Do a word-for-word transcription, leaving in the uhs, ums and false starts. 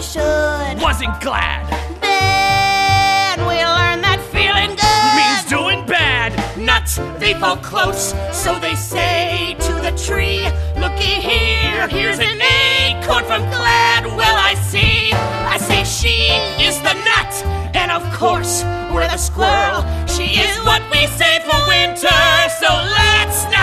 should. Wasn't glad. Then we learned that feeling good Means doing bad. nuts, they fall close, so they say to the tree, looky here, here's an acorn from glad. Well, I see, I say she is the nut, and of course, we're the squirrel. She is what we say for winter, so let's